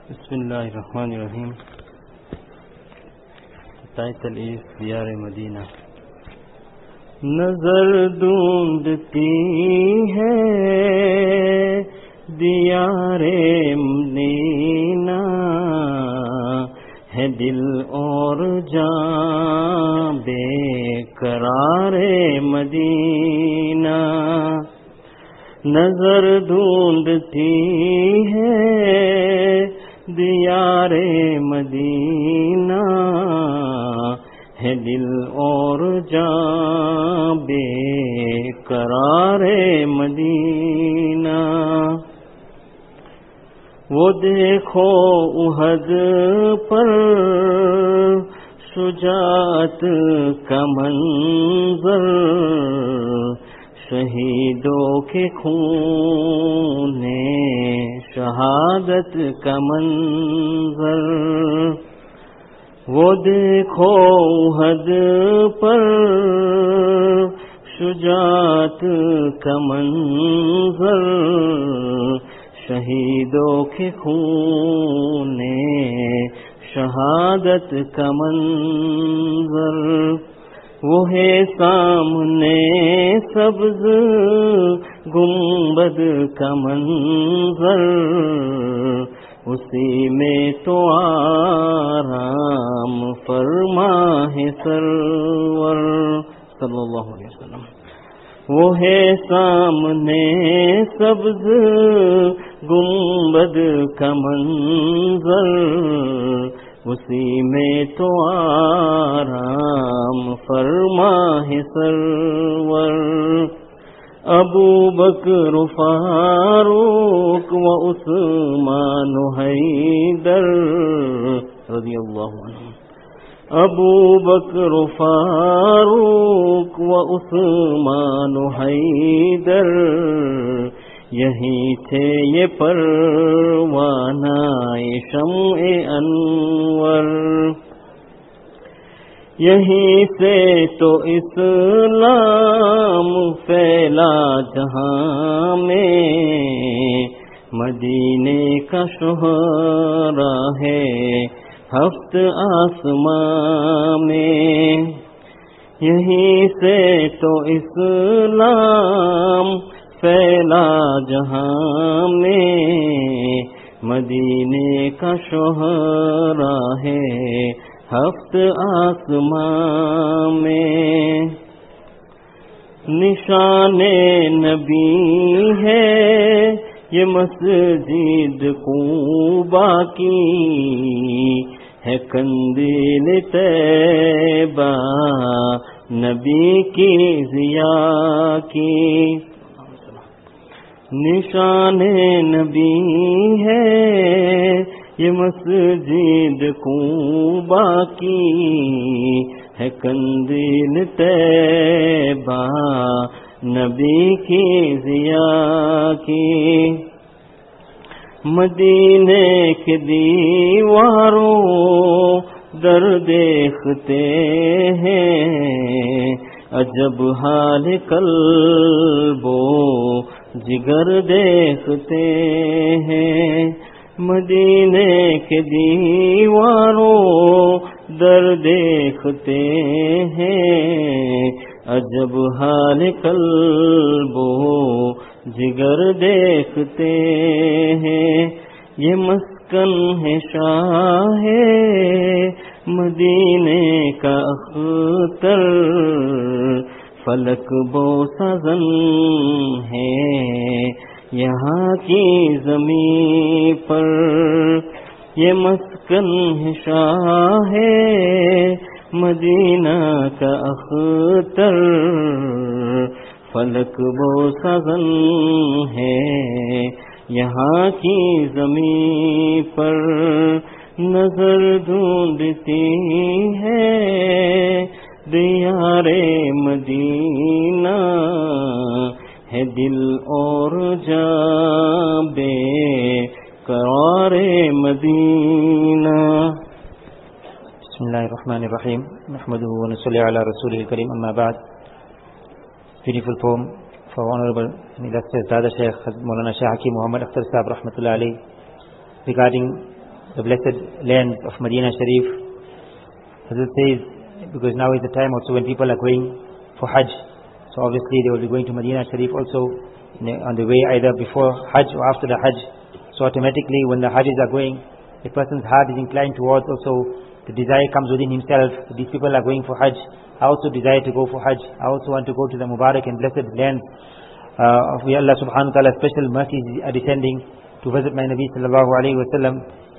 بسم اللہ الرحمن الرحیم. تألیف دیار مدینہ. نظر ڈھونڈتی ہے دیار مدینہ، ہے دل اور جاں بے قرار مدینہ. نظر ڈھونڈتی ہے دیار مدینہ، ہے دل اور جاں بے قرار مدینہ. وہ دیکھو احد پر شجاعت کا منظر، شہیدوں کے خون شہادت کا منظر. وہ دیکھو احد پر شجاعت کا منظر، شہیدوں کے خون شہادت کا منظر. وہ ہے سامنے سبز گنبد کا منظر، اسی میں تو آرام فرما ہے سرور صلی اللہ علیہ وسلم. وہ ہے سامنے سبز گنبد کا منظر، اسی میں تو آرام فرما ہے سرور. ابو بکر فاروق و عثمان حیدر رضی اللہ عنہ. ابو بکر فاروق و عثمان حیدر، یہی تھے یہ پروانہ شمع انور. یہیں سے تو اسلام پھیلا جہاں میں، مدینے کا شہرا ہے ہفت آسمان میں. یہیں سے تو اسلام پھیلا جہاں میں، مدینے کا شہرا ہے ہفت آسمان میں. نشان نبی ہے یہ مسجد قباء کی، ہے قندیل طیبہ نبی کی ضیاء کی. نشان نبی ہے یہ مسجد قباء کی، ہے قندیل طیبہ نبی کی ضیاء کی. مدینے کے دیواروں در دیکھتے ہیں، عجب حال قلب و جگر دیکھتے ہیں. مدینے کے دیواروں در دیکھتے ہیں، عجب حال قلب و جگر دیکھتے ہیں. یہ مسکن ہے شاہ مدینے کا اختر، فلک بوسہ زن ہے یہاں کی زمین پر. یہ مسکن ہے شاہ مدینہ کا اختر، فلک بوسہ زن ہے یہاں کی زمین پر. نظر ڈھونڈتی ہے دیار مدینہ، ہے دل اور جاں بے قرار مدینہ. بسم اللہ الرحمن الرحیم. نحمده ونصلی علی رسول الکریم. اما بعد. Beautiful poem for Honorable and illustrious Dada Sheikh Maulana Shah Hakim Muhammad Akhtar Sahab Rahmatullah Alayhi regarding the blessed land of Medina Sharif. Hazrat says, because now is the time also when people are going for Hajj. So obviously they will be going to Medina Sharif also on the way either before Hajj or after the Hajj. So automatically when the Hajjis are going, a person's heart is inclined towards also, the desire comes within himself. These people are going for Hajj. I also desire to go for Hajj. I also want to go to the Mubarak and blessed land of Allah subhanahu wa ta'ala. Special mercies are descending to visit my Nabi sallallahu alayhi wa sallam.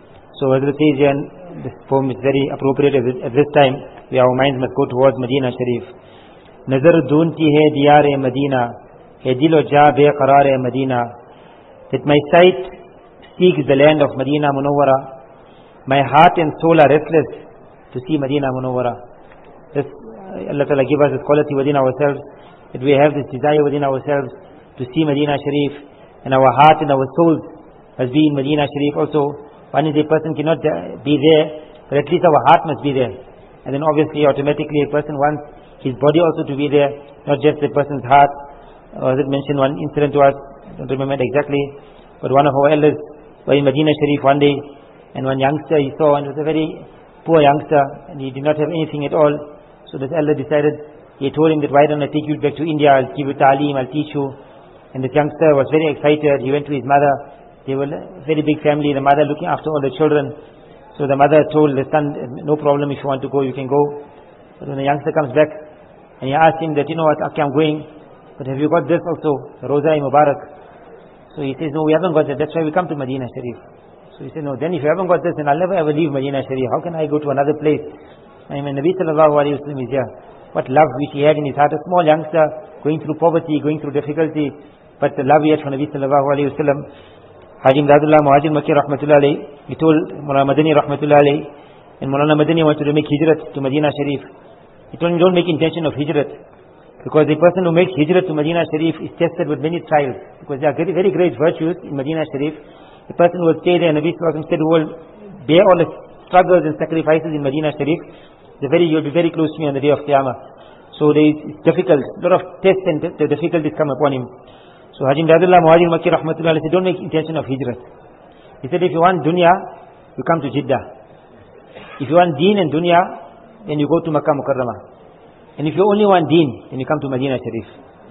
So Hazrat says here, this poem is very appropriate at this time, where our minds must go towards Medina Sharif. Nazar dunti hai diyar-e Medina, hai dil o ja beqarar-e Medina. That my sight seeks the land of Medina Munawwara. My heart and soul are restless to see Medina Munawwara. This, Allah Ta'ala give us this quality within ourselves, that we have this desire within ourselves to see Medina Sharif, and our heart and our souls must be in Medina Sharif also. One is a person cannot be there, but at least our heart must be there. And then obviously automatically a person wants his body also to be there, not just a person's heart. As it mentioned one incident to us, I don't remember it exactly, but one of our elders were in Medina Sharif one day, and one youngster he saw, and it was a very poor youngster, and he did not have anything at all. So this elder decided, he told him that, why don't I take you back to India, I'll give you ta'aleem, I'll teach you. And this youngster was very excited. He went to his mother. They were a very big family, the mother looking after all the children. So the mother told the son, no problem, if you want to go, you can go. But when the youngster comes back, and he asked him that, you know what, okay, I'm going, but have you got this also, the Roza-e-Mubarak? So he says, no, we haven't got that, that's why we come to Medina Sharif. So he said, no, then if you haven't got this, then I'll never ever leave Medina Sharif. How can I go to another place? I mean, Nabi sallallahu alayhi wa sallam is here. What love which he had in his heart. A small youngster going through poverty, going through difficulty, but the love he had for Nabi sallallahu alayhi wa sallam. Haji Imdadullah Muhajir Makki rahmatullah alayhi, he told Mulana Madani rahmatullah alayhi, and Mulana Madani wanted to make hijrat to Medina Sharif. He told him, don't make intention of hijrat, because the person who makes hijrat to Medina Sharif is tested with many trials, because there are very, very great virtues in Medina Sharif. The person who will stay there, Nabi sallallahu alayhi wa sallam said, who will bear all the struggles and sacrifices in Medina Sharif, you'll be very close to me on the day of Qiyamah. So it's difficult, a lot of tests and the difficulties come upon him. So Haji Imdadullah Muhajir Makki rahmatullah alayhi said, don't make intention of hijrat. He said, if you want dunya, you come to Jeddah. If you want deen and dunya, then you go to Makkah Mukarramah. And if you only want deen, then you come to Medina Sharif.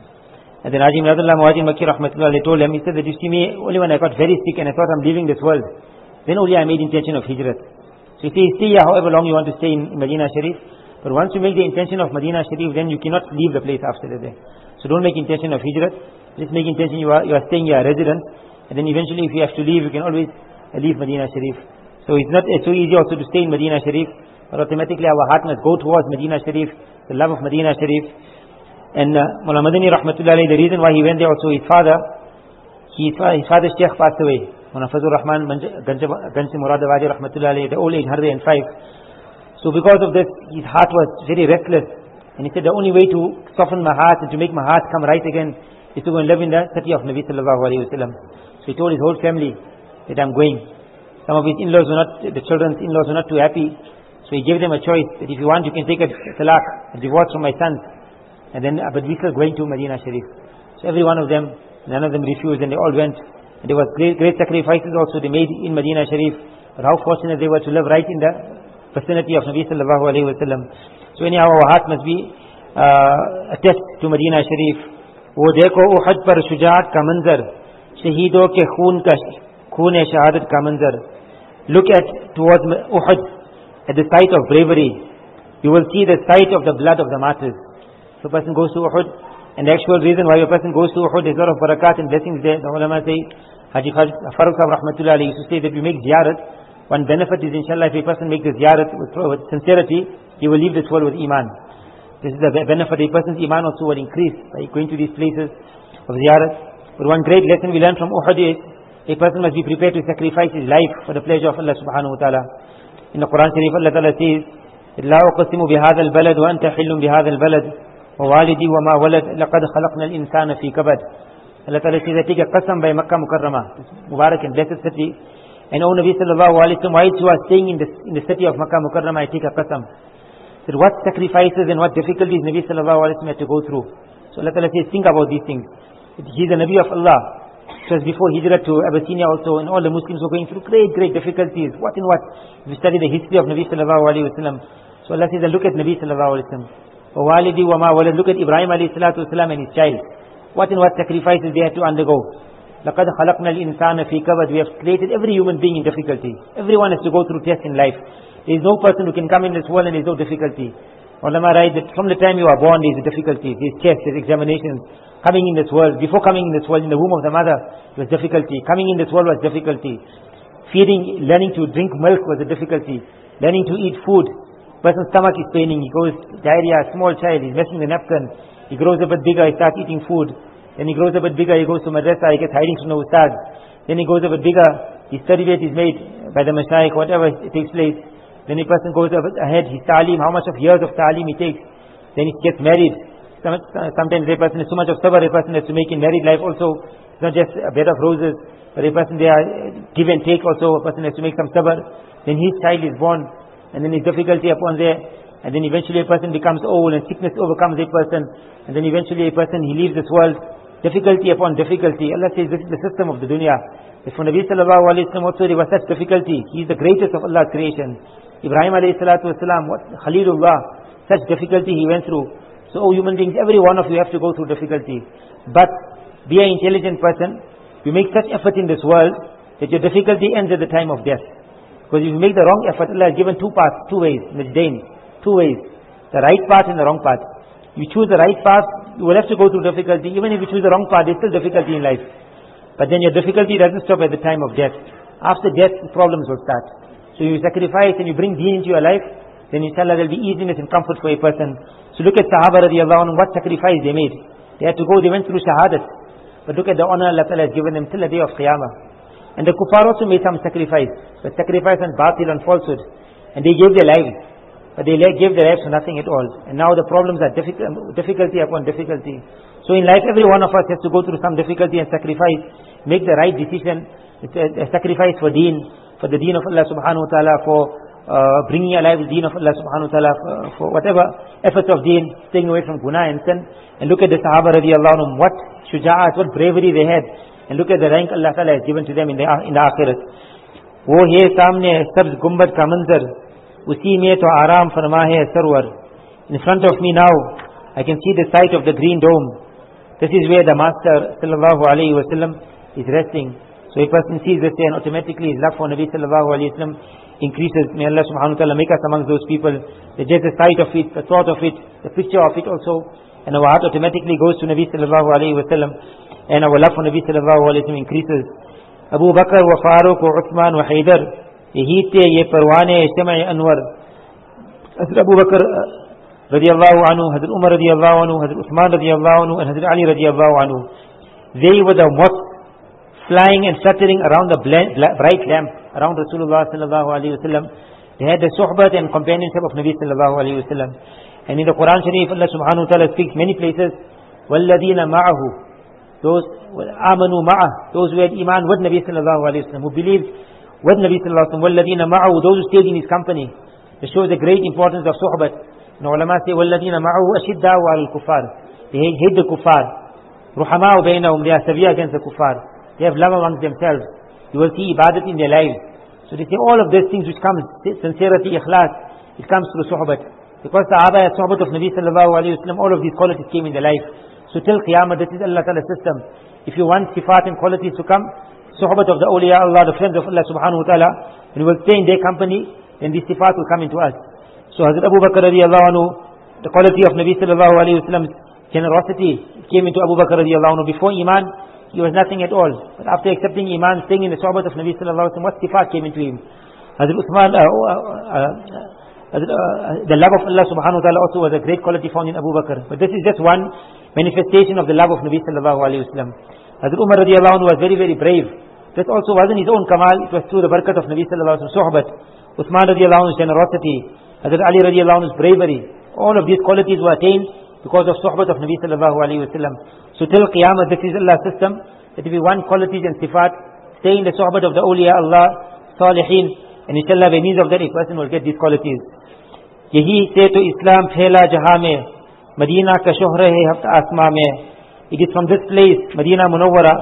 And then Haji Imdadullah Muhajir Makki rahmatullah alayhi told him, he said that you see me, only when I got very sick and I thought I'm leaving this world, then only I made intention of hijrat. So you stay here however long you want to stay in Medina Sharif, but once you make the intention of Medina Sharif, then you cannot leave the place after the day. So don't make intention of hijrat, just make intention you are staying here, a resident, and then eventually if you have to leave, you can always leave Medina Sharif. So it's not so easy also to stay in Medina Sharif, but automatically our heart must go towards Medina Sharif, the love of Medina Sharif. And Mullah Madani rahmatullah alayhi, the reason why he went there also, his father Sheikh passed away. Fazlur Rahman Ganj Muradabaji rahmatullah alayhi, the old age 105. So because of this, his heart was very restless, and he said the only way to soften my heart and to make my heart come right again is to go and live in the city of Nabi sallallahu alayhi wa sallam. So he told his whole family that I'm going. Some of his in-laws were not, the children's in-laws were not too happy, so he gave them a choice that if you want you can take a talaq, a divorce from my sons, and then but we still going to Medina Sharif. So every one of them, none of them refused, and they all went. And there was great sacrifices also they made in Medina Sharif, but how fortunate they were to live right in the vicinity of Nabi sallallahu alayhi wa sallam. So anyhow our heart must be attached to Medina Sharif. वो देखो उहद पर शुजाअत का मंजर, शहीदों के खून शहादत का मंजर. Look at towards Uhud, at the site of bravery. You will see the site of the blood of the martyrs. So a person goes to Uhud, and the actual reason why a person goes to Uhud is a lot of barakat and blessings there. The ulama say, Haji Farooq Sahib rahmatullah alayhi used to say that we make ziyarat. One benefit is inshallah if a person makes the ziyarat with sincerity, he will leave this world with iman. This is the benefit. A person's iman also will increase by going to these places of ziyarat. But one great lesson we learn from Uhud is a person must be prepared to sacrifice his life for the pleasure of Allah subhanahu wa ta'ala. In the Quran Sharif, Allah ta'ala says, لا أقسم بهذا البلد وأنت حل بهذا البلد ووالدي وما ولد لقد خلقنا الإنسان في كبد. Allah ta'ala says, I take a qasam by Makkah Mukarramah, this Mubarak and blessed city. And O Nabi sallallahu alayhi wa sallam, while you are staying in the city of Makkah Mukarramah, I take a qasam. That what sacrifices and what difficulties Nabi sallallahu alayhi wa sallam had to go through. So Allah ta'ala says, think about these things. He is the Nabi of Allah. It was before Hijrah to Abyssinia also, and all the Muslims were going through great difficulties. What in what? If you study the history of Nabi sallallahu alayhi wa sallam. So Allah says, look at Nabi sallallahu alayhi wa sallam. وَوَالِدِي وَمَا وَلَدْ. Look at Ibrahim alayhi salatu wasalam and his child. What in what sacrifices they had to undergo. لَقَدْ خَلَقْنَا الْإِنسَانَ فِي كَبَدٍ. We have created every human being in difficulty. Everyone has to go through tests in life. There is no person who can come in this world and there is no difficulty. Ulama write that from the time you are born there is a difficulty. There is tests, there is examinations. Coming in this world, before coming in this world, in the womb of the mother, it was difficulty. Coming in this world was difficulty. Feeding, learning to drink milk was a difficulty. Learning to eat food. Person's stomach is paining, he goes diarrhea, small child, he's messing the napkin. He grows a bit bigger, he starts eating food. Then he grows a bit bigger, he goes to madrasa, he gets hiding from the ustad. Then he goes a bit bigger, his study rate is made by the mashayikh, whatever takes place. Then a person goes a bit ahead, his ta'aleem, how much of years of ta'aleem he takes. Then he gets married. Sometimes a person has so much of sabr, a person has to make in married life also. It's not just a bed of roses, but a person they are give and take also. A person has to make some sabr. Then his child is born, and then his difficulty upon there, and then eventually a person becomes old, and sickness overcomes a person, and then eventually a person he leaves this world. Difficulty upon difficulty. Allah says this is the system of the dunya. If for Nabi sallallahu alayhi wa sallam also there was such difficulty, he is the greatest of Allah's creation. Ibrahim alayhi salatu wasalam, what Khalilullah, such difficulty he went through. So, human beings, every one of you have to go through difficulty. But, be an intelligent person. You make such effort in this world that your difficulty ends at the time of death. Because if you make the wrong effort, Allah has given two paths, two ways, Najdain, two ways. The right path and the wrong path. You choose the right path, you will have to go through difficulty. Even if you choose the wrong path, there's still difficulty in life. But then your difficulty doesn't stop at the time of death. After death, problems will start. So you sacrifice and you bring deen into your life, then inshallah there will be easiness and comfort for a person. So look at Sahaba radiallahu anhu, what sacrifice they made. They had to go, they went through shahadat. But look at the honor Allah Ta'ala has given them till the day of Qiyamah. And the kuffar also made some sacrifice. But sacrifice on batil and falsehood. And they gave their lives. But they gave their lives for nothing at all. And now the problems are difficulty upon difficulty. So in life every one of us has to go through some difficulty and sacrifice. Make the right decision. It's a sacrifice for deen. For the deen of Allah subhanahu wa ta'ala. For bringing alive the deen of Allah subhanahu wa ta'ala, for whatever efforts of deen, staying away from guna and sin. And look at the Sahaba radiallahu anhum, what shuja'at, what bravery they had. And look at the rank Allah ta'ala has given to them in the akhirat. वो है सामने सब्ज गुंबद का मंजर, उसी में तो आराम फरमा है Sarwar. In front of me now, I can see the sight of the green dome. This is where the Master sallallahu alayhi wa sallam is resting. So a person sees this and automatically his love for Nabi sallallahu alayhi wa sallam increases. May Allah subhanahu wa ta'ala make us amongst those people. Just the sight of it, the thought of it, the picture of it also, and our heart automatically goes to Nabi sallallahu alayhi wa sallam, and our love for Nabi sallallahu alayhi wa sallam increases. Abu Bakr wa Faruq wa Uthman wa Haydar, यही थे ये परवाने शमअ Anwar. Hazrat Abu Bakr radiallahu anhu, Hazrat Umar radiallahu anhu, Hazrat Uthman radiallahu anhu, and Hazrat Ali radiallahu anhu, they were the moths flying and fluttering around the bright lamp around Rasulullah sallallahu alaihi wasallam. They had the suhbat and companionship of Nabi sallallahu alaihi wasallam. And in the Quran Sharif, Allah subhanahu wa ta'ala speaks many places, وَالَّذِينَ مَعَهُ, those آمَنُوا مَعَهُ, those who had iman with Nabi sallallahu alaihi wasallam, who believed with Nabi sallallahu alaihi wasallam. وَالَّذِينَ مَعَهُ, those who stayed in his company. It shows the great importance of suhbat. And ulama say, وَالَّذِينَ مَعَهُ أَشِدَّاءُ عَلَى الْكُفَّارِ, they hate the kuffar. رُحَمَاءُ بَيْنَهُمْ, they are severe against the kuffar. They have love amongst themselves. You will see ibadat in their lives. So they say all of these things which comes, sincerity, ikhlas, it comes through suhbat. Because the Sahaba had suhbat of Nabi sallallahu alayhi wa sallam, all of these qualities came in their life. So till Qiyamah, this is Allah Ta'ala's system. If you want sifat and qualities to come, suhbat of the awliya Allah, the friends of Allah subhanahu wa ta'ala, when we will stay in their company, then these sifat will come into us. So Hazrat Abu Bakr radiallahu anhu, the quality of Nabi sallallahu alayhi wa sallam's generosity came into Abu Bakr radiallahu anhu. Before Iman, he was nothing at all. But after accepting Iman, staying in the suhbat of Nabi sallallahu alayhi wa sallam, what sifat came into him? Hazrat Uthman, the love of Allah subhanahu wa ta'ala also was a great quality found in Abu Bakr. But this is just one manifestation of the love of Nabi sallallahu alayhi wa sallam. Hazrat Umar radiallahu anhu was very, very brave. This also wasn't his own kamal, it was through the barakat of Nabi sallallahu alayhi wa sallam, suhbat. Uthman radiallahu anhu's generosity, Hazrat Ali radiallahu anhu's bravery, all of these qualities were attained because of suhbat of Nabi sallallahu alayhi wa sallam. So till Qiyamah, this is Allah's system, that if we want qualities and sifat, stay in the suhbat of the awliya Allah, salihin, and inshallah by means of that a person will get these qualities. यही से तो इस्लाम फैला जहां में, Medina का शोहर है हफ्ता आसमां में. It is from this place, Medina Munawwara,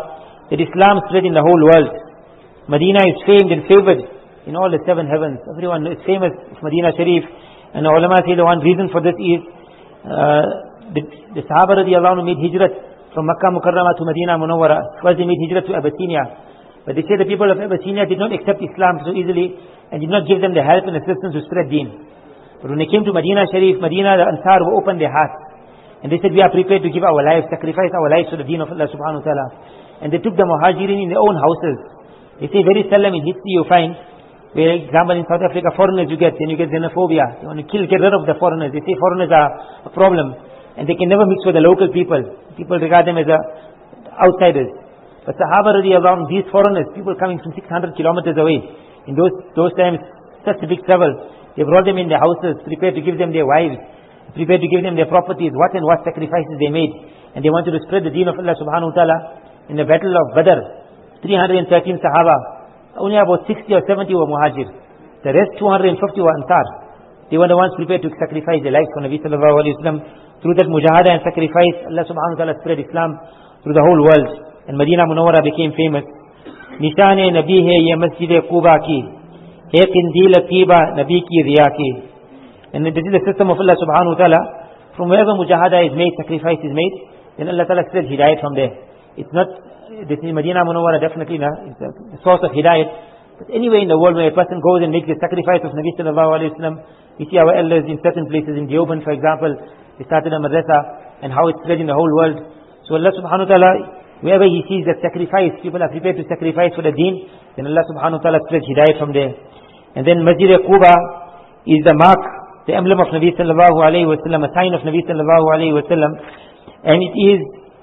that Islam spread in the whole world. Medina is famed and favored in all the 7 heavens. Everyone is famous of Medina Sharif. And the ulama say the one reason for this is the Sahaba radiallahu anhu made hijrat from Makkah Mukarramah to Medina Munawwara. First they made hijrat to Abyssinia. But they say the people of Abyssinia did not accept Islam so easily and did not give them the help and assistance to spread deen. But when they came to Medina Sharif, Medina, the Ansar were opened their hearts. And they said, we are prepared to give our lives, sacrifice our lives for the deen of Allah subhanahu wa ta'ala. And they took the Muhajirin in their own houses. They say very seldom in history you find, for example in South Africa, foreigners you get xenophobia. They want to get rid of the foreigners. They say foreigners are a problem. And they can never mix with the local people. People regard them as outsiders. But Sahaba radiallahu anhu, these foreigners, people coming from 600 kilometers away, in those times, such a big travel, they brought them in their houses, prepared to give them their wives, prepared to give them their properties, what sacrifices they made. And they wanted to spread the deen of Allah subhanahu wa ta'ala. In the battle of Badr, 313 Sahaba, only about 60 or 70 were Muhajir. The rest 250 were Ansar. They were the ones prepared to sacrifice their lives for Nabi sallallahu alayhi wa sallam. Through that mujahada and sacrifice, Allah subhanahu wa ta'ala spread Islam through the whole world. And Medina Munawwara became famous. Nishan-e Nabi hai ye Masjid-e Quba ki, hai Qindil Atiba Nabi ki riya ki. And this is the system of Allah subhanahu wa ta'ala. From wherever mujahada is made, sacrifice is made, then Allah ta'ala spreads hidayat from there. It's not, this is Medina Munawwara definitely it's a source of hidayat. But anywhere in the world where a person goes and makes the sacrifice of Nabi sallallahu alayhi wa sallam, we see our elders in certain places, in Deoband for example, they started a madrasa and how it spread in the whole world. So Allah subhanahu wa ta'ala, wherever He sees that sacrifice, people are prepared to sacrifice for the deen, then Allah subhanahu wa ta'ala spreads hidayat from there. And then Masjid Quba is the mark, the emblem of Nabi sallallahu alayhi wa sallam, a sign of Nabi sallallahu alayhi wa sallam. And it is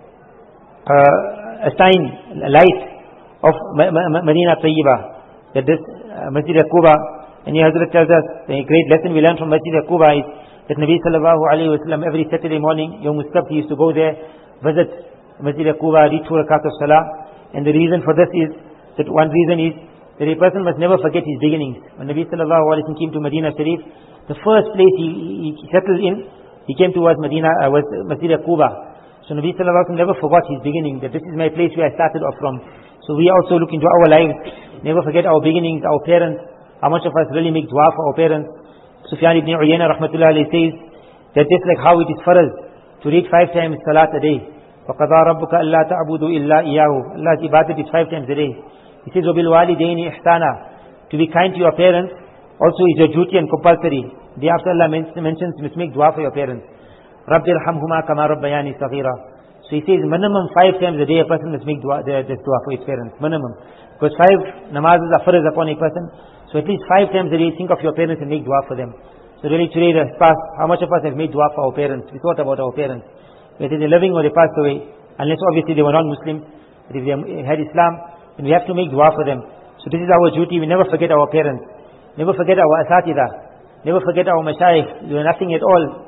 a sign, a light of Medina Tayyibah, that this Masjid Quba, and here Hazrat tells us, the great lesson we learn from Masjid Quba is that Nabi sallallahu alayhi wa sallam every Saturday morning, Yawm al-Sabt, he used to go there, visit Masjid Quba, read 2 rakat of Salah. And the reason for this is, that one reason is, that a person must never forget his beginnings. When Nabi sallallahu alayhi wa sallam came to Medina Sharif, the first place he settled in, he came towards was Masjid Quba. So Nabi sallallahu alayhi wa sallam never forgot his beginning, that this is my place where I started off from. So we also look into our lives, never forget our beginnings, our parents, how much of us really make dua for our parents. Sufyan ibn Uyayna rahmatullah alayhi says, that just like how it is for us to read 5 times salat a day, وَقَضَى رَبُّكَ أَلَّا تَعْبُدُوا إِلَّا إِيَّاهُ, Allah's ibadat is 5 times a day. He says, وَبِالْوَالِدَيْنِ إِحْسَانًا, to be kind to your parents also is your duty and compulsory. Thereafter Allah mentions you must make dua for your parents. رَبِّ ارْحَمْهُمَا كَمَا رَبَّيَانِي صَغِيرًا. So he says minimum 5 times a day a person must make dua for his parents, minimum. Because 5 namazes are farz upon a person. So at least 5 times a day think of your parents and make dua for them. So really today the past, how much of us have made dua for our parents? We thought about our parents. Whether they're living or they passed away, unless obviously they were non-Muslim, but if they had Islam, then we have to make dua for them. So this is our duty. We never forget our parents. Never forget our asatidah. Never forget our mashayikh. We were nothing at all.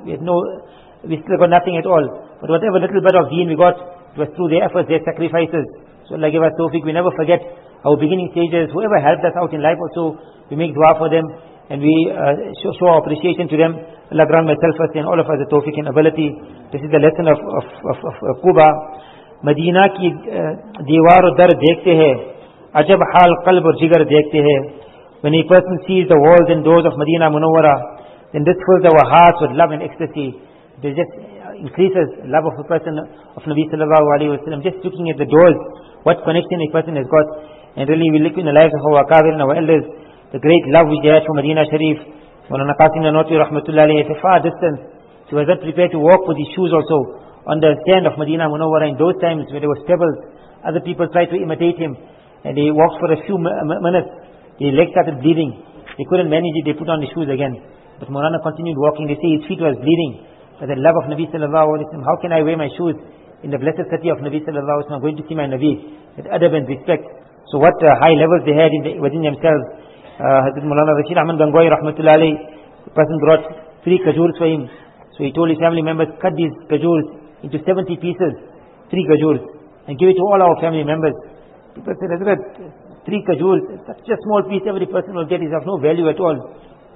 We still got nothing at all. But whatever little bit of deen we got, it was through their efforts, their sacrifices. So Allah give us tawfiq. We never forget our beginning stages. Whoever helped us out in life also, we make dua for them. And we show our appreciation to them. Allah grant myself first and all of us the tawfiq and ability. This is the lesson of Quba. Medina ki diwar o dar dekhte hai, ajab hal qalb aur jigar dekhte hai. When a person sees the walls and doors of Medina Munawwara, then this fills our hearts with love and ecstasy. It just increases love of a person of Nabi sallallahu alayhi wa sallam. Just looking at the doors, what connection a person has got. And really we look in the lives of our akabir and our elders, the great love we get from Medina Sharif. Maulana Qasim Nanotwi rahmatullahi alayhi, at a far distance, he was not prepared to walk with his shoes also on the stand of Medina Munawwara. In those times when there was pebbles, other people tried to imitate him, and he walked for a few minutes, his legs started bleeding. He couldn't manage it, they put on the shoes again. But Maulana continued walking. They say his feet was bleeding. But the love of Nabi sallallahu alayhi wa sallam, how can I wear my shoes in the blessed city of Nabi sallallahu alayhi wa sallam? I'm going to see my Nabi with adab and respect. So what high levels they had within themselves. Hazrat Maulana Rashid Ahmad Gangohi rahmatullahi alayhi, the person brought 3 kajurs for him. So he told his family members, cut these kajurs into 70 pieces, 3 kajurs, and give it to all our family members. People said, Hazrat, 3 kajurs, such a small piece every person will get, is of no value at all.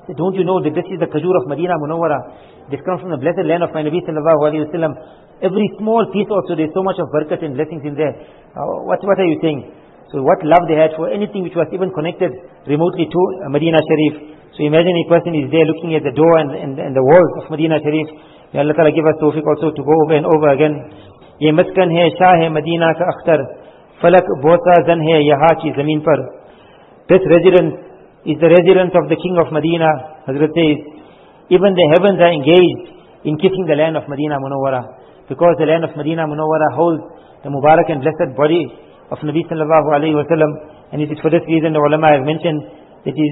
don't you know that this is the Khajur of Madina Munawwara? This comes from the blessed land of my Nabi sallallahu alayhi wa sallam. Every small piece also, there's so much of barakat and blessings in there. What are you saying? So what love they had for anything which was even connected remotely to Madina Sharif. So imagine a person is there looking at the door and the walls of Madina Sharif. May Allah Ta'ala give us tawfiq also to go over and over again. Ye maskan hai, shah hai Madina ka akhtar, falak bosa zan hai yaha ki zameen par. This residence is the residence of the King of Medina. Hazrat says, even the heavens are engaged in kissing the land of Medina Munawwara, because the land of Medina Munawwara holds the Mubarak and blessed body of Nabi sallallahu alayhi wa sallam. And it is for this reason the ulama have mentioned, it is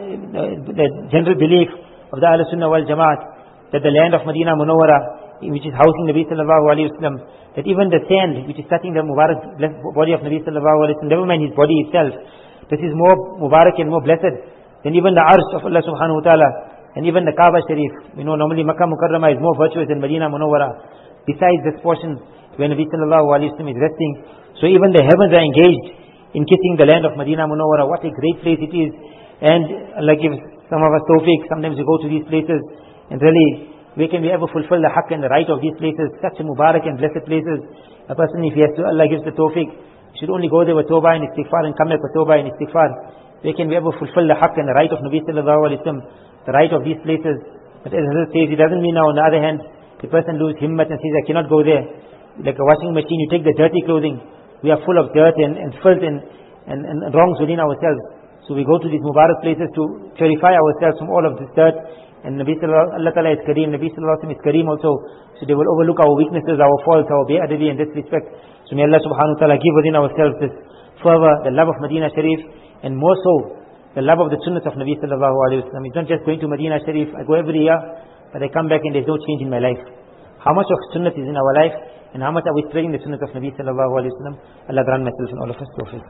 the general belief of the Ahlul Sunnah wal Jamaat that the land of Medina Munawwara, which is housing Nabi sallallahu alayhi wa sallam, that even the sand which is touching the Mubarak blessed body of Nabi sallallahu alayhi wa sallam, never mind his body itself, this is more Mubarak and more blessed than even the Arsh of Allah subhanahu wa ta'ala, and even the Kaaba Sharif. We know normally Makkah Mukarramah is more virtuous than Medina Munawwara. Besides this portion where Nabi sallallahu alayhi wa sallam is resting, so even the heavens are engaged in kissing the land of Medina Munawwara. What a great place it is. And Allah gives some of us tawfiq. Sometimes we go to these places and really, where can we ever fulfill the haqq and the right of these places? Such a Mubarak and blessed places. A person, if he has to, Allah gives the tawfiq, should only go there with tawbah and istighfar and come back with tawbah and istighfar. Where can we ever fulfill the haqq and the right of Nabi sallallahu alayhi wa sallam, the right of these places? But as Hazrat says, it doesn't mean now on the other hand, the person loses himmat and says, I cannot go there. Like a washing machine, you take the dirty clothing. We are full of dirt and filth and wrongs within ourselves. So we go to these Mubarak places to purify ourselves from all of this dirt. And Nabi sallallahu Allah Ta'ala is Kareem, Nabi sallallahu is Kareem also. So they will overlook our weaknesses, our faults, our be'adabi in this respect. So may Allah subhanahu wa ta'ala give within ourselves this fervor, the love of Medina Sharif, and more so, the love of the sunnah of Nabi sallallahu alayhi wa sallam. It's not just going to Medina Sharif. I go every year, but I come back and there's no change in my life. How much of sunnah is in our life, and how much are we spreading the sunnah of Nabi sallallahu alayhi wa sallam? Allah grant myself and all of us tawfiq.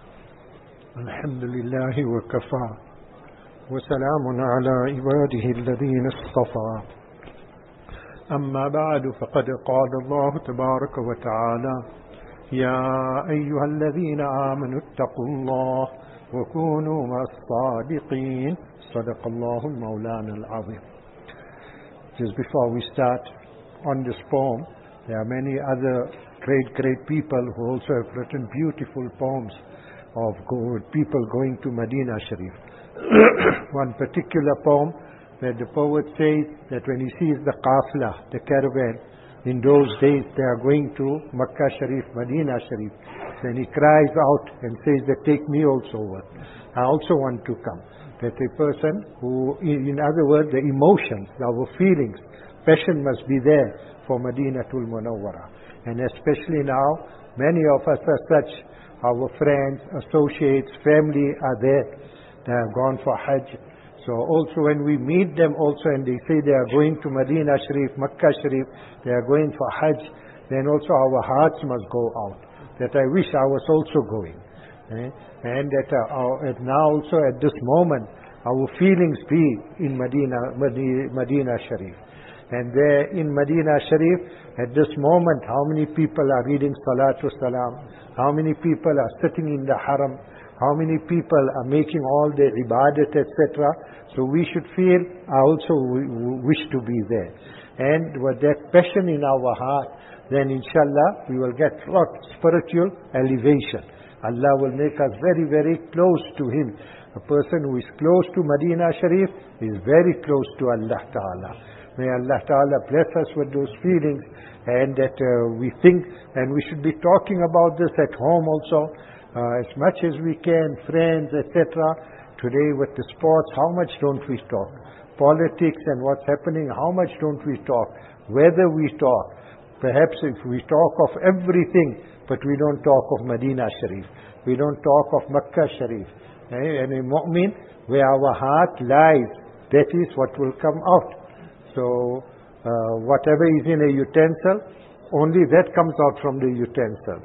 Alhamdulillahi wa kafa. وسلام على عباده الذين اصطفى أما بعد فقد قال الله تبارك وتعالى يا أيها الذين آمنوا اتقوا الله وكونوا مع الصادقين صدق الله المولانا العظيم. Just before we start on this poem, there are many other great people who also have written beautiful poems of people going to Medina Sharif. One particular poem where the poet says that when he sees the qafla, the caravan, in those days they are going to Makkah Sharif, Medina Sharif, then he cries out and says that take me also over. I also want to come. That a person who, in other words, the emotions, our feelings, passion must be there for Madinatul Munawwara. And especially now, many of us are such, our friends, associates, family are there. They have gone for Hajj. So also when we meet them also and they say they are going to Medina Sharif, Makkah Sharif, they are going for Hajj, then also our hearts must go out. That I wish I was also going. And that now also at this moment, our feelings be in Medina Sharif. And there in Medina Sharif, at this moment, how many people are reading Salatu Salam? How many people are sitting in the Haram? How many people are making all their ibadat, etc. So we should feel, I also wish to be there. And with that passion in our heart, then inshallah we will get lot spiritual elevation. Allah will make us very, very close to Him. A person who is close to Medina Sharif is very close to Allah Ta'ala. May Allah Ta'ala bless us with those feelings, and that we think, and we should be talking about this at home also, as much as we can, friends, etc. Today with the sports, how much don't we talk? Politics and what's happening, how much don't we talk? Whether we talk, perhaps if we talk of everything, but we don't talk of Medina Sharif, we don't talk of Makkah Sharif. And a mu'min, where our heart lies, that is what will come out. So whatever is in a utensil, only that comes out from the utensil.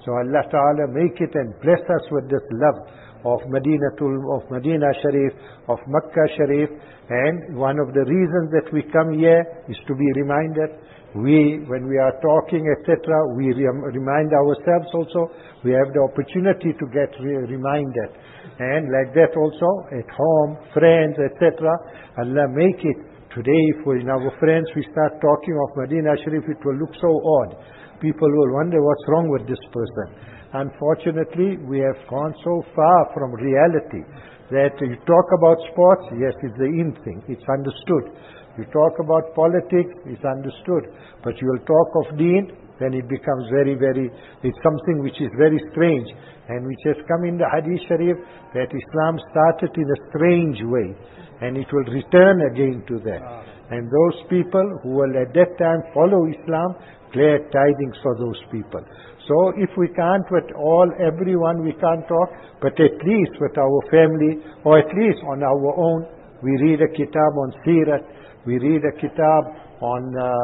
So Allah Ta'ala make it and bless us with this love of Medina Sharif, of Makkah Sharif. And one of the reasons that we come here is to be reminded. When we are talking, etc., we remind ourselves also. We have the opportunity to get reminded. And like that also, at home, friends, etc., Allah make it. Today, if in our friends we start talking of Medina Sharif, it will look so odd. People will wonder what's wrong with this person. Unfortunately, we have gone so far from reality that you talk about sports, yes, it's the in thing, it's understood. You talk about politics, it's understood. But you will talk of deen, then it becomes it's something which is very strange, and which has come in the Hadith Sharif that Islam started in a strange way, and it will return again to that. And those people who will at that time follow Islam, glad tidings for those people. So if we can't with everyone we can't talk, but at least with our family, or at least on our own, we read a kitab on Sirat, we read a kitab on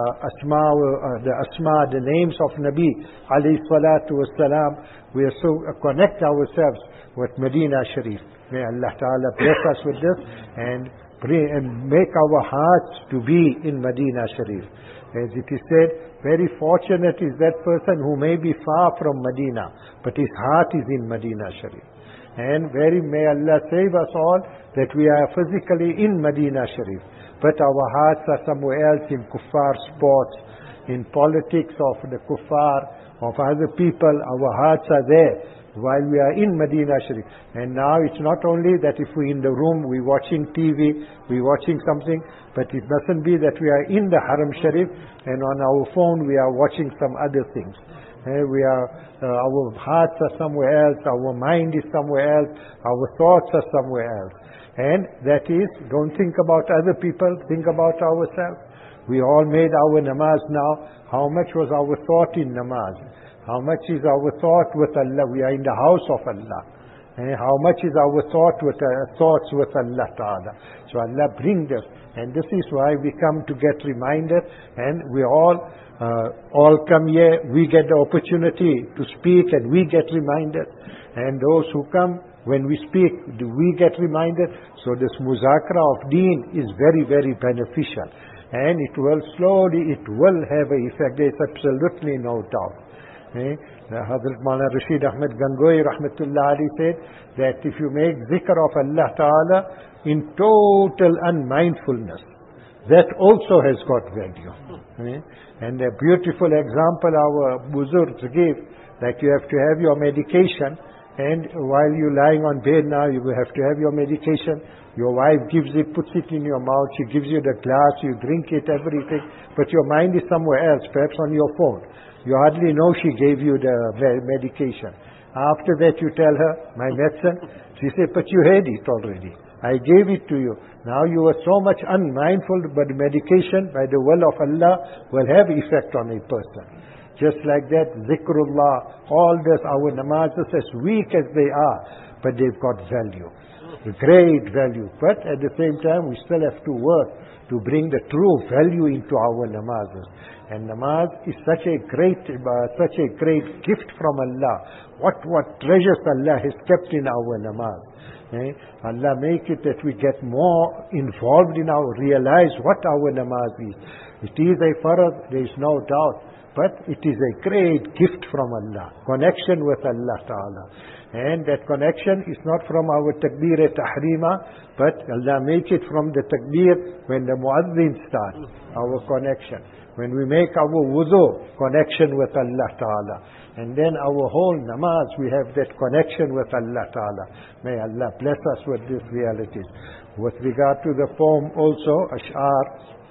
the names of Nabi alayhi salatu wassalam. We connect ourselves with Medina Sharif. May Allah Ta'ala bless us with this and make our hearts to be in Medina Sharif. As it is said, very fortunate is that person who may be far from Medina, but his heart is in Medina Sharif. And may Allah save us all that we are physically in Medina Sharif, but our hearts are somewhere else in kuffar sports, in politics of the kuffar, of other people. Our hearts are there while we are in Medina Sharif. And now it's not only that if we're in the room, we're watching TV, we're watching something, but it mustn't be that we are in the Haram Sharif and on our phone we are watching some other things. Our hearts are somewhere else, our mind is somewhere else, our thoughts are somewhere else. And that is, don't think about other people, think about ourselves. We all made our namaz now. How much was our thought in namaz? How much is our thought with Allah? We are in the house of Allah. And how much is our thoughts with Allah Ta'ala? So Allah brings us. And this is why we come to get reminded. And we all come here. We get the opportunity to speak and we get reminded. And those who come, when we speak, we get reminded. So this muzakara of deen is very, very beneficial. And it will have an effect. There is absolutely no doubt. Hazrat Maulana Rashid Ahmed Gangohi Rahmatullah Ali said that if you make zikr of Allah Ta'ala in total unmindfulness, that also has got value. And a beautiful example our Buzurgs give, like you have to have your medication, and while you're lying on bed now, you will have to have your medication. Your wife puts it in your mouth, she gives you the glass, you drink it, everything, but your mind is somewhere else, perhaps on your phone. You hardly know she gave you the medication. After that you tell her, my medicine. She said, but you had it already. I gave it to you. Now you are so much unmindful, but the medication, by the will of Allah, will have effect on a person. Just like that, zikrullah, all this, our namazes, as weak as they are, but they've got value. Great value. But at the same time, we still have to work to bring the true value into our namazes. And namaz is such a great gift from Allah. What treasures Allah has kept in our namaz. Allah make it that we get more involved in realize what our namaz is. It is a farad, there is no doubt. But it is a great gift from Allah. Connection with Allah Ta'ala. And that connection is not from our takbir-e-tahrima, but Allah make it from the takbir when the muazzin starts, our connection. When we make our wudu, connection with Allah Ta'ala. And then our whole namaz, we have that connection with Allah Ta'ala. May Allah bless us with these realities. With regard to the poem also, Ash'ar,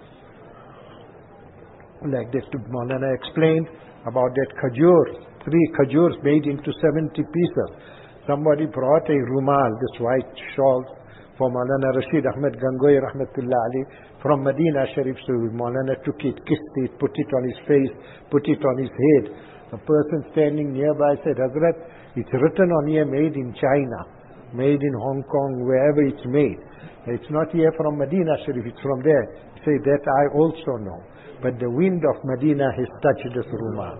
like that Maulana explained about that khajur, 3 khajurs made into 70 pieces. Somebody brought a rumal, this white shawl, for Maulana Rashid Ahmed Gangohi Rahmatullah Ali from Medina Sharif. So Maulana took it, kissed it, put it on his face, put it on his head. A person standing nearby said, Hazrat, it's written on here made in China, made in Hong Kong, wherever it's made. It's not here from Medina Sharif, it's from there. Say that I also know. But the wind of Medina has touched this rumal.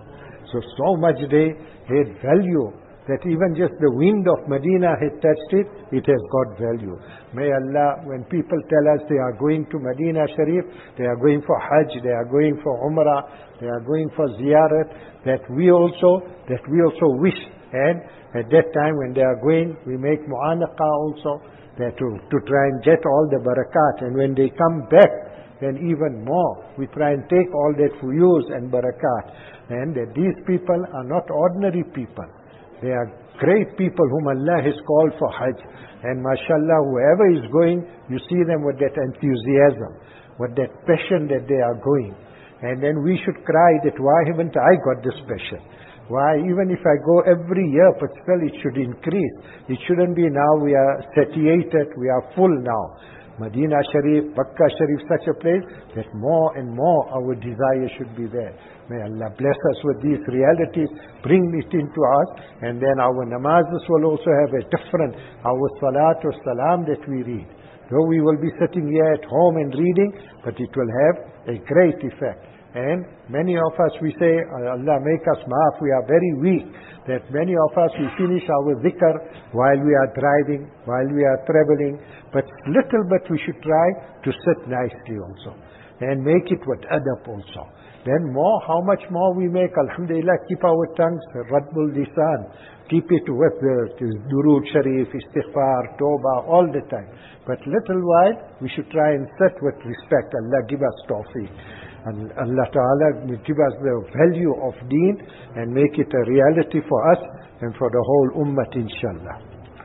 So much they had value that even just the wind of Medina had touched it, it has got value. May Allah, when people tell us they are going to Medina Sharif, they are going for Hajj, they are going for Umrah, they are going for Ziyarat, that we also wish, and at that time when they are going, we make mu'anaqa also, that to try and get all the barakat, and when they come back, then even more, we try and take all that fuyuz and barakat, and that these people are not ordinary people. They are great people whom Allah has called for Hajj. And mashallah, whoever is going, you see them with that enthusiasm, with that passion that they are going. And then we should cry that why haven't I got this passion? Why, even if I go every year, but still it should increase. It shouldn't be now we are satiated, we are full now. Medina Sharif, Makkah Sharif, such a place that more and more our desire should be there. May Allah bless us with these realities, bring it into us, and then our namazes will also have a different, our salat or salam that we read. Though we will be sitting here at home and reading, but it will have a great effect. And many of us, we say, Allah make us maaf, we are very weak, that many of us, we finish our dhikr while we are driving, while we are traveling, but little bit we should try to sit nicely also, and make it with adab also. Then more, how much more we make, alhamdulillah, keep our tongues, radbul lisan, keep it with durood sharif, istighfar, tawbah, all the time. But little while, we should try and sit with respect. Allah give us tawfiq. And Allah Ta'ala will give us the value of deen and make it a reality for us and for the whole ummah, inshallah.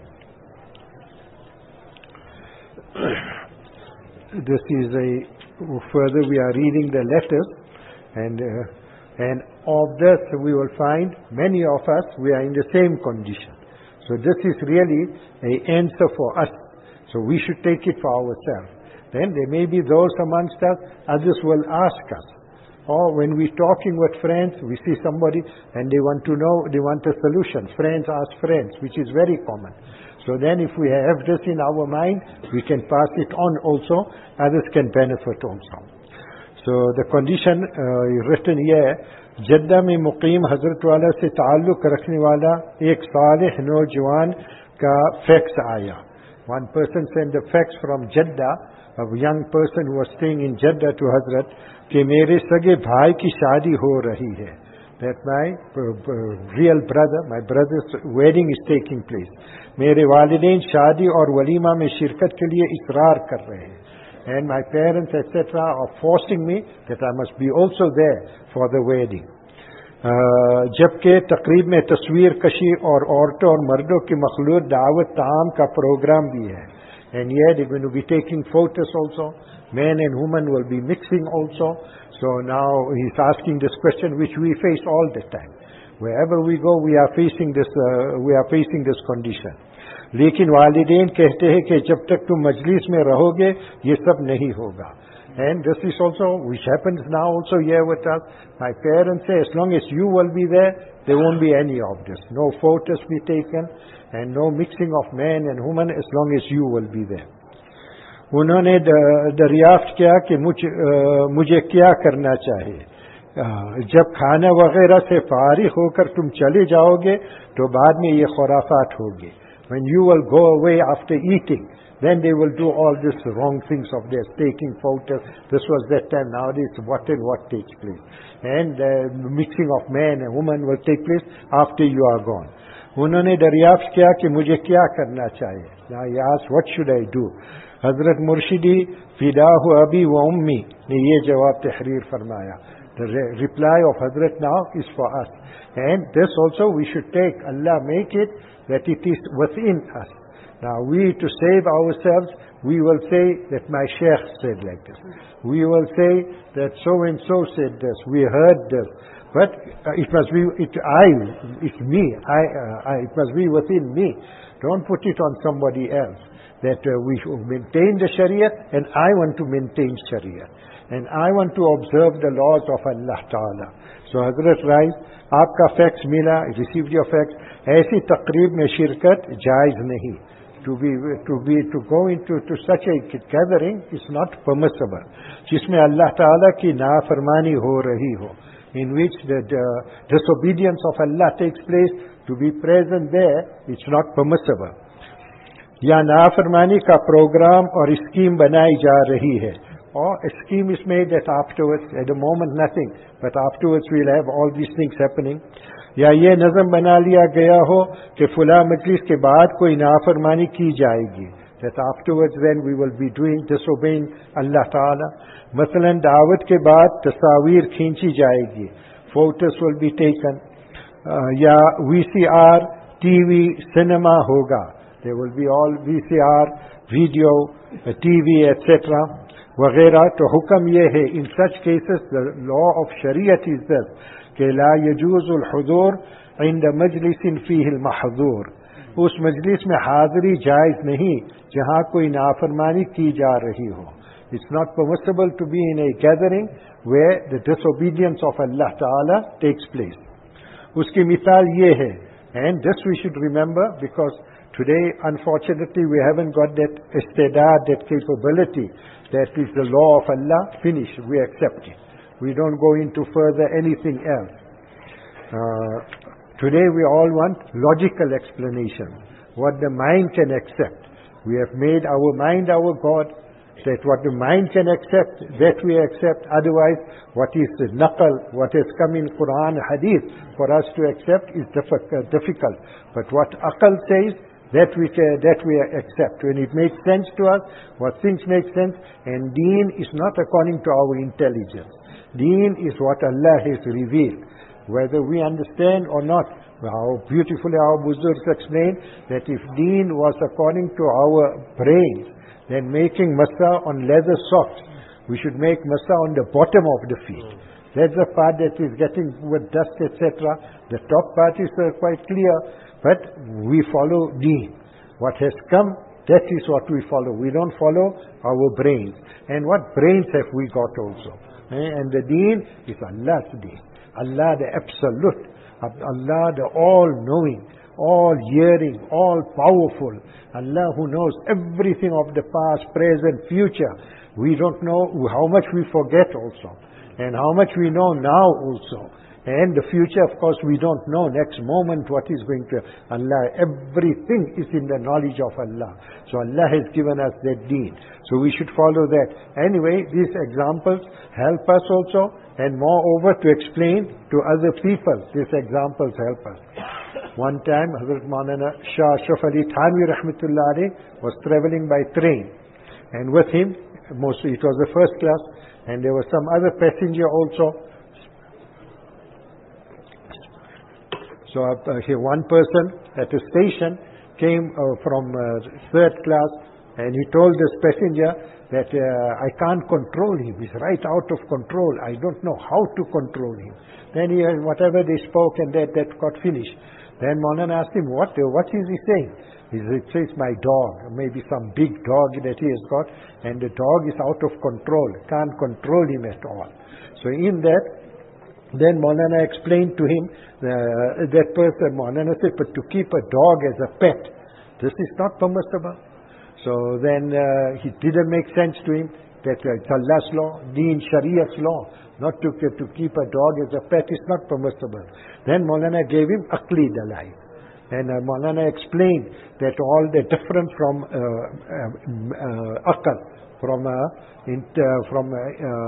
This is further we are reading the letters, and of this we will find many of us, we are in the same condition. So this is really an answer for us. So we should take it for ourselves. Then there may be those amongst us, others will ask us. Or when we're talking with friends, we see somebody and they want to know, they want a solution. Friends ask friends, which is very common. So then if we have this in our mind, we can pass it on also. Others can benefit also. So the condition written here, Jeddah में मुकीम हजरत वाला से ताल्लुक रखने वाला एक सालिह नौजवान का fax आया. One person sent a fax from Jeddah, a young person who was staying in Jeddah, to Hazrat, कि मेरे सगे भाई की शादी हो रही है. That my real brother, my brother's wedding is taking place. मेरे वालिदैन शादी और वलीमा में शिरकत के लिए इसरार कर रहे हैं. And my parents, etc., are forcing me that I must be also there for the wedding. जबकि तकरीब में तस्वीर कशी और औरतों और मर्दों की मखलूत दावत ताम का प्रोग्राम भी है. And yet they're going to be taking photos also. Men and women will be mixing also. So now he's asking this question which we face all the time. Wherever we go, we are facing this condition. लेकिन वालिदैन कहते हैं कि जब तक तुम मजलिस में रहोगे ये सब नहीं होगा. And this is also, which happens now also here with us. My parents say, as long as you will be there, there won't be any of this. No photos be taken, and no mixing of men and women, as long as you will be there. उन्होंने दरियाफ्त किया कि मुझे क्या करना चाहिए. जब खाना वगैरह से फारिग होकर तुम चले जाओगे तो बाद में ये खुराफात होगी. When you will go away after eating, then they will do all these wrong things of theirs, taking photos. This was that time. Nowadays, what and what takes place. And the mixing of men and women will take place after you are gone. उन्होंने दरियाफ्त किया कि मुझे क्या करना चाहिए. Now he asked, what should I do? हजरत मुर्शिदी फिदाहु अबी व उम्मी ने ये जवाब तहरीर फरमाया. The reply of Hazrat now is for us. And this also we should take. Allah make it that it is within us. Now we, to save ourselves, we will say that my sheikh said like this. We will say that so-and-so said this. We heard this. But it must be, it's me. It must be within me. Don't put it on somebody else. That we should maintain the Sharia, and I want to maintain Sharia. And I want to observe the laws of Allah Ta'ala. So Hazrat writes, आपका fax मिला, received your fax. ऐसी तकरीब में शिरकत जायज़ नहीं. To go into such a gathering is not permissible, जिसमें अल्लाह ताला की नाफरमानी हो रही हो. in which the disobedience of Allah takes place, to be present there, it's not permissible. या नाफरमानी का program और scheme बनाई जा रही है, or a scheme is made that afterwards, at the moment nothing, but afterwards we'll have all these things happening. या ये नज़म बना लिया गया हो कि फुला मजलिस के बाद कोई नाफरमानी की जाएगी, that afterwards then we will be disobeying Allah Ta'ala. मसलन दावत के बाद तस्वीर खींची जाएगी, photos will be taken, या VCR, TV, cinema होगा, there will be all VCR, video, TV, etc. वगैरह. तो हुक्म ये है, in such cases the law of Shariat is this, कि ला यजूज़ुल हुज़ूर इंद मजलिसिन फ़ीहिल महज़ूर, उस मजलिस में हाज़िरी जायज़ नहीं जहाँ कोई नाफरमानी की जा रही हो. It's not permissible to be in a gathering where the disobedience of Allah Ta'ala takes place. उसकी मिसाल ये है, and this we should remember, because today unfortunately we haven't got that istidad, that capability, that is the law of Allah, finished, we accept it. We don't go into further anything else. Today we all want logical explanation, what the mind can accept. We have made our mind our God, that what the mind can accept, that we accept. Otherwise, what is the naqal, what has come in Quran, Hadith, for us to accept is difficult. But what aqal says, that we accept. When it makes sense to us, what things make sense, and deen is not according to our intelligence. Deen is what Allah has revealed. Whether we understand or not, how beautifully our Buzurgs explain that if deen was according to our brains, then making masa on leather socks, we should make masa on the bottom of the feet. That's the part that is getting with dust, etc. The top part is quite clear, but we follow deen. What has come, that is what we follow. We don't follow our brains. And what brains have we got also? And the deen is Allah's deen. Allah the absolute, Allah the all-knowing, all-hearing, all-powerful. Allah who knows everything of the past, present, future. We don't know how much we forget also, and how much we know now also. And the future, of course, we don't know next moment what is going to. Allah, everything is in the knowledge of Allah. So Allah has given us that deen. So we should follow that. Anyway, these examples help us also, and moreover to explain to other people. These examples help us. One time, Hazrat Maulana Shah Ashraf Ali Thanvi Rahmatullah Alayh was traveling by train. And with him, mostly it was the first class, and there was some other passenger also. So here one person at the station came from third class, and he told this passenger that I can't control him. He's right out of control. I don't know how to control him. Then whatever they spoke, and that got finished. Then Maulana asked him, what is he saying? He says, my dog, maybe some big dog that he has got, and the dog is out of control. Can't control him at all. So in that, then Maulana explained to him, that person, Maulana said, but to keep a dog as a pet, this is not permissible. So then it didn't make sense to him that it's Allah's law, deen, Shariat's law, not to keep a dog as a pet is not permissible. Then Maulana gave him Aqli Dalai. And Maulana explained that all the different from Aqal, from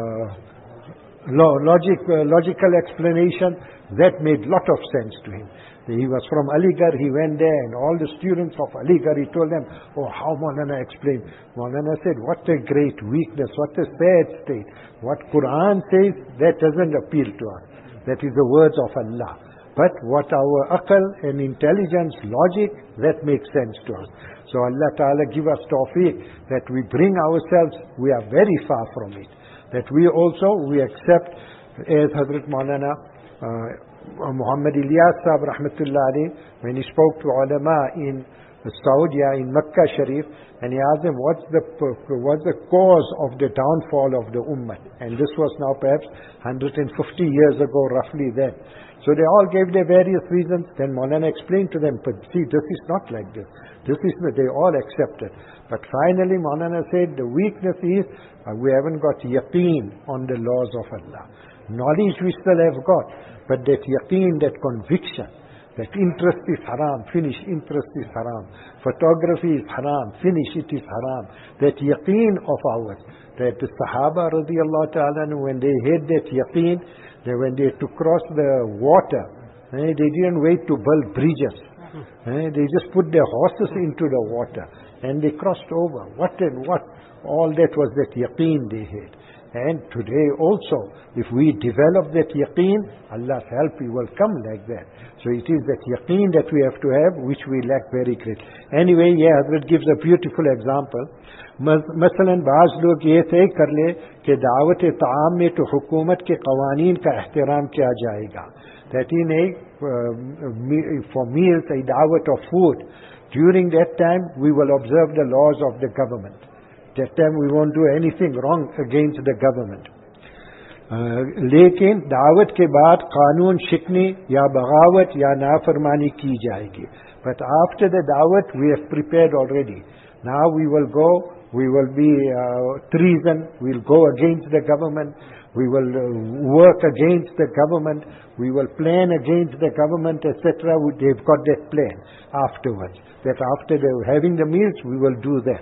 logical explanation, that made lot of sense to him. He was from Aligarh, he went there, and all the students of Aligarh, he told them, oh, how Maulana explained. Maulana said, what a great weakness, what a sad state. What Quran says, that doesn't appeal to us. That is the words of Allah. But what our aql and intelligence, logic, that makes sense to us. So Allah Ta'ala give us tawfiq that we bring ourselves, we are very far from it. That we accept, as Hazrat Maulana Muhammad Ilyas Sahib Rahmatullah Alayh, when he spoke to ulama in Saudi, in Makkah Sharif, and he asked them, what's the cause of the downfall of the ummah? And this was now perhaps 150 years ago, roughly then. So they all gave their various reasons. Then Maulana explained to them, but see, this is not like this. They all accepted. But finally Maulana said, the weakness is we haven't got yaqeen on the laws of Allah. Knowledge we still have got, but that yaqeen, that conviction, that interest is haram, finish, interest is haram. Photography is haram, finish, it is haram. That yaqeen of ours, that the Sahaba radiallahu ta'ala, when they had that yaqeen, when they had to cross the water, they didn't wait to build bridges. They just put their horses into the water and they crossed over. What and what? All that was that yaqeen they had. And today also, if we develop that yaqeen, Allah's help, we will come like that. So it is that yaqeen that we have to have, which we lack very great. Anyway, Hazrat gives a beautiful example. मसलन बाज़ लोग ये तय कर ले कि दावत ताम में तो हुकूमत के कवानीन का एहतराम किया जाएगा. That in for meals, a dawat of food, during that time we will observe the laws of the government. That time we won't do anything wrong against the government. लेकिन दावत के बाद कानून शिकनी या बगावत या नाफरमानी की जाएगी. But after the dawat we have prepared already. Now we will go, we will be treason, we'll go against the government, we will work against the government, we will plan against the government, etc. They've got that plan afterwards. That after having the meals, we will do that.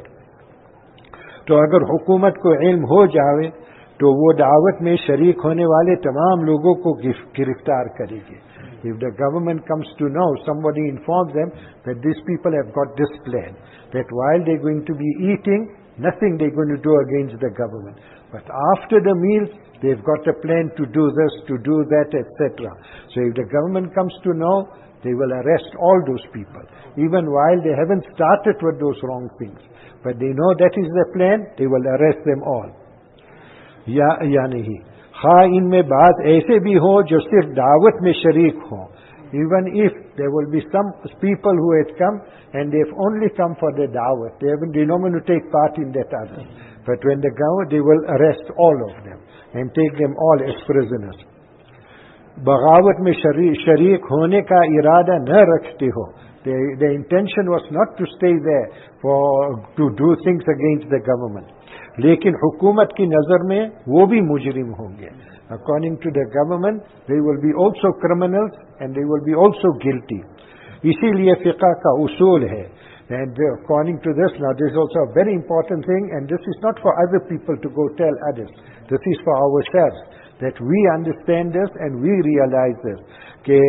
तो अगर हुकूमत को इल्म हो जाए तो वो दावत में शरीक होने वाले तमाम लोगों को गिरफ्तार करेगी. If the government comes to know, somebody informs them that these people have got this plan, that while they're going to be eating, nothing they're going to do against the government. But after the meals, they've got a plan to do this, to do that, etc. So if the government comes to know, they will arrest all those people, even while they haven't started with those wrong things. But they know that is the plan, they will arrest them all. या नहीं. हाँ इनमें बात ऐसे भी हो जो सिर्फ दावत में शरीक हो. Even if there will be some people who had come and they've only come for the dawat, they don't want to take part in that other. But when they go, they will arrest all of them and take them all as prisoners. बगावत में शरीक होने का इरादा न रखते हो. The intention was not to stay there to do things against the government. लेकिन हुकूमत की नजर में वो भी मुजरिम होंगे. According to the government, they will be also criminals and they will be also guilty. इसीलिए फ़िक़्ह का उसूल है. And according to this, now this is also a very important thing, and this is not for other people to go tell others. This is for ourselves, that we understand this and we realize this. कि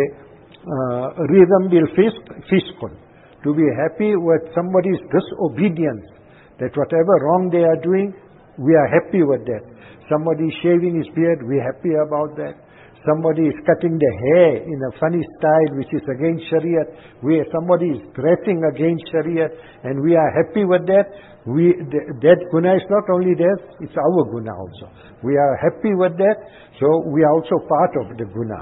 rhythm bill fisk, to be happy with somebody's disobedience, that whatever wrong they are doing, we are happy with that. Somebody is shaving his beard, we are happy about that. Somebody is cutting the hair in a funny style which is against Shariat. Somebody is dressing against Shariat, and we are happy with that. That guna is not only theirs, it's our guna also. We are happy with that, so we are also part of the guna.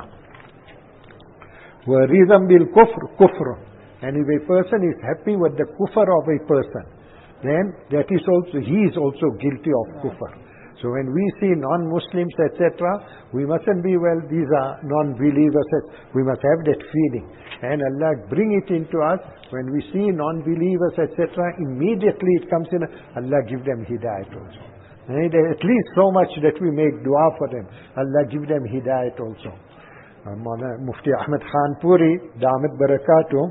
وَرِضًا بِالْكُفْرِ كُفْرٌ. And if a person is happy with the kufr of a person, then he is also guilty of kufr. So when we see non-Muslims, etc., we mustn't be, well, these are non-believers. We must have that feeling. And Allah bring it into us. When we see non-believers, etc., immediately it comes in, Allah give them hidayat also. And at least so much that we make dua for them. Allah give them hidayat also. Mufti Ahmed Khan Puri, Damat Barakatuh,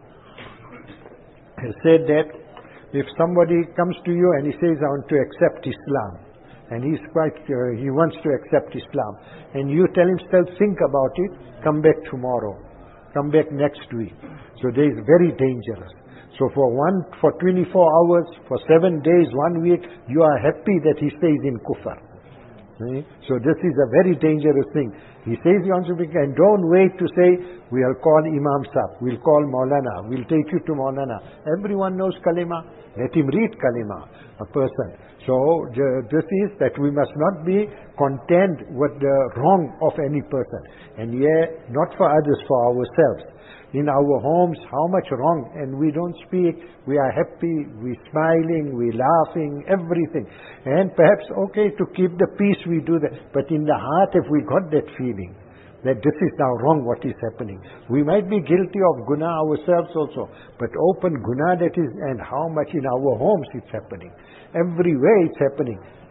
has said that if somebody comes to you and he says, I want to accept Islam, and he wants to accept Islam, and you tell him, still think about it, come back tomorrow, come back next week. So this is very dangerous. So for 24 hours, for 7 days, 1 week, you are happy that he stays in kufr. So this is a very dangerous thing. He says he wants to be, and don't wait to say, we'll call Imam Sahib, we'll call Maulana, we'll take you to Maulana. Everyone knows kalima. Let him read kalima, a person. So this is that we must not be content with the wrong of any person. And not for others, for ourselves. In our homes, how much wrong, and we don't speak, we are happy, we're smiling, we're laughing, everything. And perhaps, okay, to keep the peace we do that. But in the heart, if we got that feeling, that this is now wrong what is happening. We might be guilty of guna ourselves also, but open guna that is, and how much in our homes it's happening. Everywhere it's happening.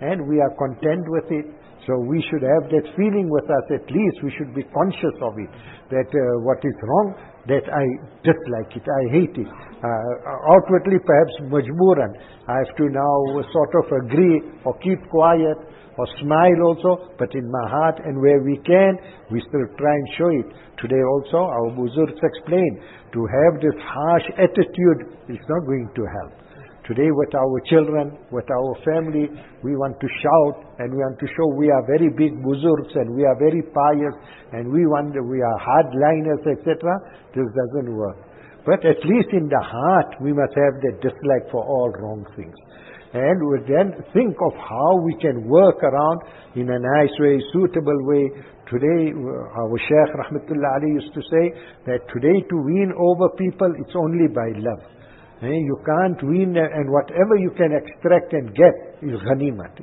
and we are content with it. So we should have that feeling with us. At least we should be conscious of it, that what is wrong, that I dislike it, I hate it. Outwardly perhaps majbooran, I have to now sort of agree or keep quiet or smile also, but in my heart and where we can, we still try and show it. Today also our Buzurgs explained, to have this harsh attitude is not going to help. Today with our children, with our family, we want to shout and we want to show we are very big Buzurgs and we are very pious and we are hardliners, etc. This doesn't work. But at least in the heart, we must have that dislike for all wrong things. And we then think of how we can work around in a nice way, suitable way. Today, our Shaykh Rahmatullah Ali used to say that today to win over people, it's only by love. You can't win, and whatever you can extract and get is ghanimat.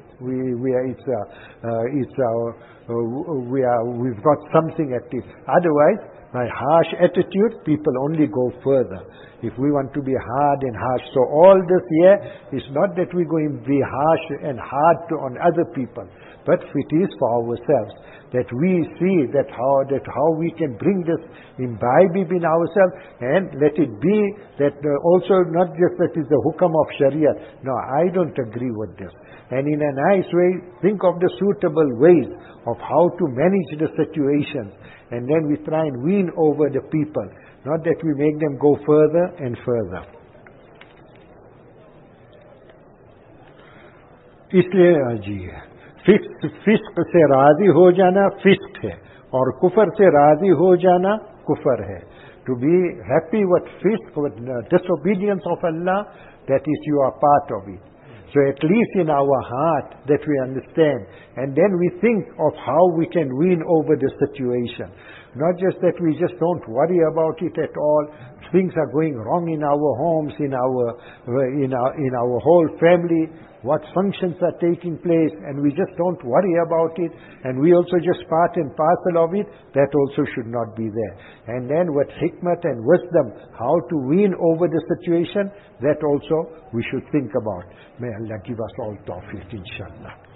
We've got something at least. Otherwise, by harsh attitude, people only go further. If we want to be hard and harsh, so all this here is not that we're going to be harsh and hard on other people, but it is for ourselves, that we see that how we can bring this imbibe in ourselves, and let it be that also not just that is the hukam of Sharia. No, I don't agree with this. And in a nice way, think of the suitable ways of how to manage the situations, and then we try and win over the people, not that we make them go further and further. इसलिए जी फिस्क से राजी हो जाना फिस्क है, और कुफर से राजी हो जाना कुफर है. To be happy with fisk, with disobedience of Allah, that is, you are part of it. So at least in our heart that we understand, and then we think of how we can win over the situation. Not just that we just don't worry about it at all. Things are going wrong in our homes, in our whole family. What functions are taking place, and we just don't worry about it, and we also just part and parcel of it. That also should not be there. And then with hikmat and wisdom, how to win over the situation, that also we should think about. May Allah give us all tawfiq, inshallah.